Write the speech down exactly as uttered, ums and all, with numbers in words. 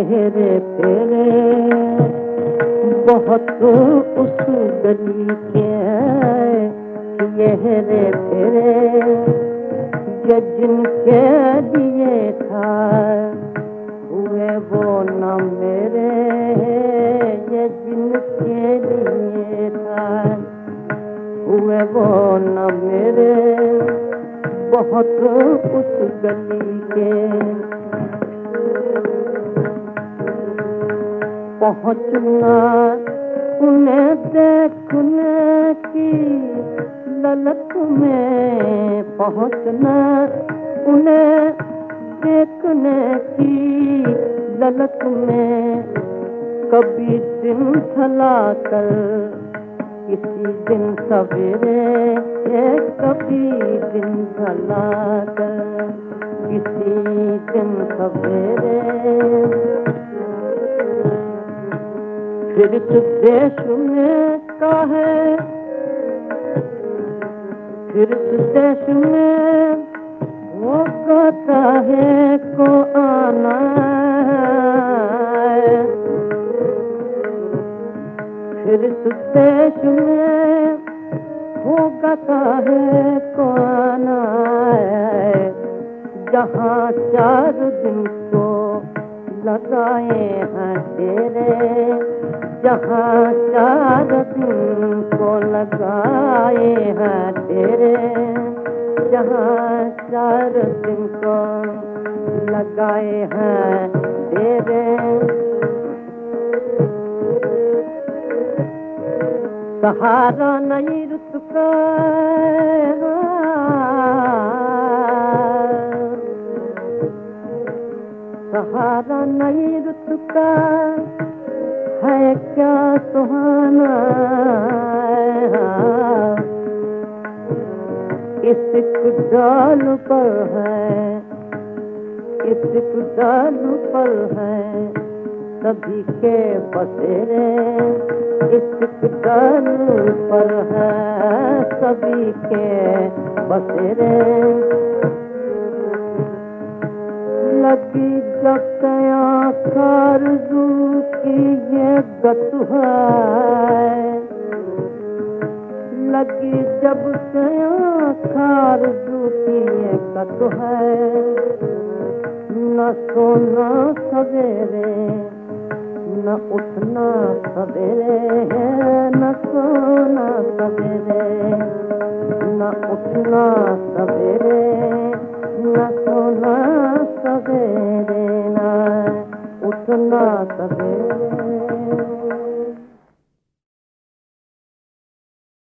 चेहरे तेरे बहुत उस गली के चेहरे तेरे ये जिनके लिए था हुए वो न मेरे, ये जिनके लिए था हुए वो न मेरे, बहुत उस गली के पहुँचना उन्हें देखने की ललक में, पहुँचना उन्हें देखने की ललक में कभी दिन ढला कर किसी दिन सवेरे, कभी दिन ढला कर किसी दिन सवेरे फिर इस देश में काहे, फिर इस देश में वो कहता है को आना है, फिर इस देश में वो कहता है को आना है, जहाँ चार दिन को लगाए हैं तेरे, जहाँ चार दिन को लगाए हैं तेरे, जहाँ चार दिन को लगाए हैं तेरे, सहारा नहीं रुत का, सहारा नहीं रुत का है क्या सुहाना, इस डाल पर है, इस डाल पर है सभी के बसेरे, इस डाल पर है सभी के बसेरे, लगी जब तया खारजू की ये गत है, लगी जब तया खारजू की ये गत है, न सोना सवेरे न उठना सवेरे, न सोना सवेरे न उठना सवेरे, न सोना सवेरे न उठना सवेरे।